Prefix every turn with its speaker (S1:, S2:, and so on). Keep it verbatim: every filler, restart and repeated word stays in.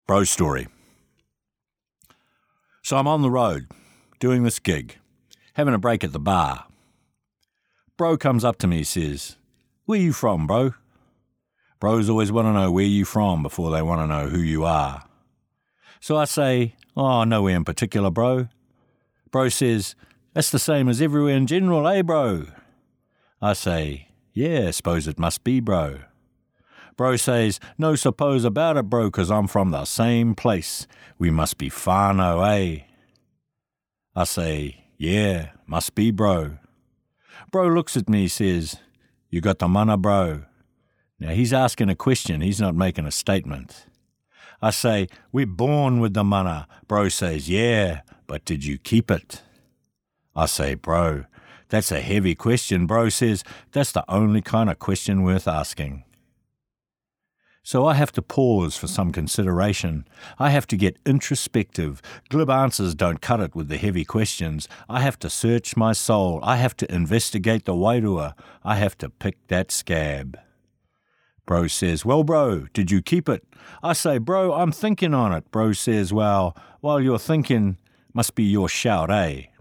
S1: Bro story. So I'm on the road, doing this gig, having a break at the bar. Bro comes up to me, says, "Where you from, bro?" Bros always want to know where you from before they want to know who you are. So I say, "Oh, nowhere in particular, bro." Bro says, "That's the same as everywhere in general, eh, bro?" I say, "Yeah, suppose it must be, bro." Bro says, "No suppose about it, bro, 'cause I'm from the same place. We must be whānau, eh?" I say, "Yeah, must be, bro." Bro looks at me, says, "You got the mana, bro?" Now he's asking a question, he's not making a statement. I say, "We're born with the mana." Bro says, "Yeah, but did you keep it?" I say, "Bro, that's a heavy question." Bro says, "That's the only kind of question worth asking." So I have to pause for some consideration. I have to get introspective. Glib answers don't cut it with the heavy questions. I have to search my soul. I have to investigate the wairua. I have to pick that scab. Bro says, "Well, bro, did you keep it?" I say, "Bro, I'm thinking on it." Bro says, "Well, while you're thinking, must be your shout, eh?"